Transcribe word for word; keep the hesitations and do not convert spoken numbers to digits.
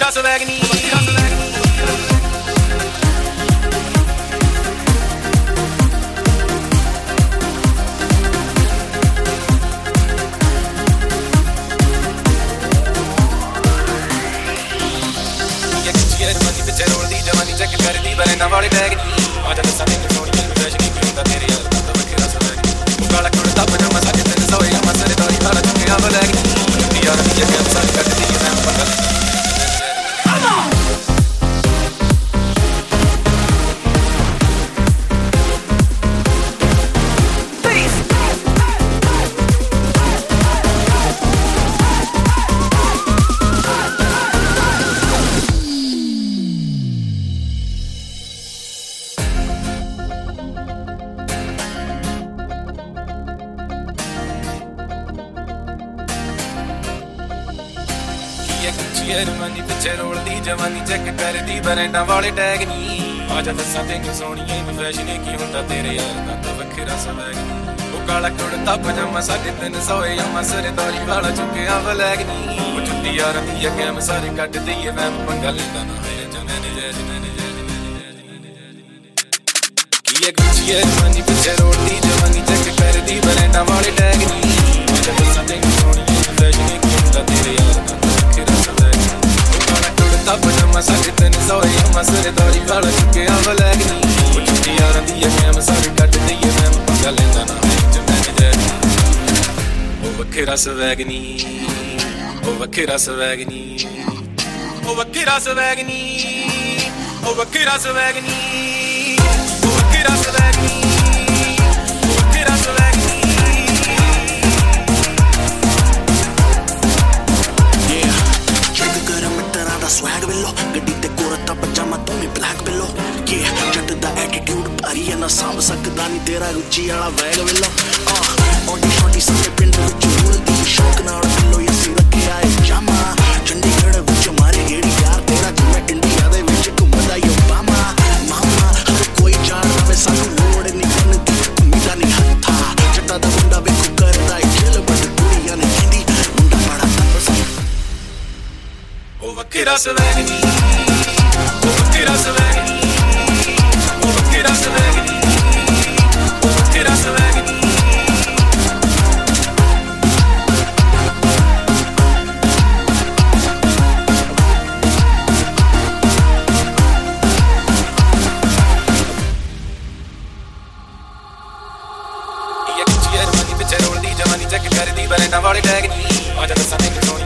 ਵੱਖਰਾ ਸਵੈਗ ਨੀ चेक कर दी बरेंदा वाले टैग नी आज दसा दिन सोनी फ्रेश नी पींदा तेरे यार दा वखेरा सवैग नी काला कुर्ता पजामा साजे तेरे सोया मसरे दारी वाला चुके आ बलैग नी यार दी के सारी कट दी मैं पकड़ मनी पिछे रोलदी जवानी चेक करदी बरेंडा वाले टैग नी आजा दसा तेनू सोहणीए फैशन की हुंदा तेरे यार दा वखेरा सवैग नी ओ काला कुर्ता पजामा साढ़े तीन सौ या मसरे दारी वाला चुकिया बलैग नी ओ जुत्ती यार दी कैम सारे कट दईए मैं पंगा लेंदा ना है जने नजायज नजायज नजायज ये गुच्छी मनी पिछे रोलदी जवानी चेक करदी बरेंडा वाले टैग नी आजा दसा तेनू सोहणीए फैशन की हुंदा तेरे यार दा वखेरा सवैग पजामा साढ़े तीन सौ या मसरे दारी वाला चुकिया बलैग नी ओ जुत्ती यार दी कैम सारे कट दईए मैं पंगा लेंदा ना है जने नजायज ओ वखेरा सवैग नी ओ वखेरा सवैग नी ओ वखेरा सवैग नी ओ वखेरा सवैग नी ओ वखेरा सवैग नी ओ वखेरा सवैग नी स्वैग बिलो गड्डी ते कोरता पजामा तू भी ब्लैक बिलो ये जट दा एटीट्यूड भारी है ना सांभ सकदा नी तेरा रुचि वाला वैग बिलो ओडी छोटी सारे पिंड विच रुलदी शौक नाल बिलो ये सिर रखे आए जामा चंडीगढ़ विच मारे गेड़ी यार तेरा जिਵੇਂ इंडिया दे विच घुमदा यो बामा मामा हर कोई जान रवे सानू लोड़ नहीं बनदी उम्मीदां नहीं हत्था जट्टा दा मुंडा वेखो करदा है खेल बड़ कुड़ियां ने कहंदी मुंडा बड़ा तपसी ओ वखेरा सवैग नी ओ वखेरा सवैग नी ओ वखेरा सवैग नी ओ वखेरा सवैग नी ये कुछ यार मनी पिछे रोलदी जवानी चेक करदी बरेंडा वाले टैग नी आजा दसा तेनू सोहणी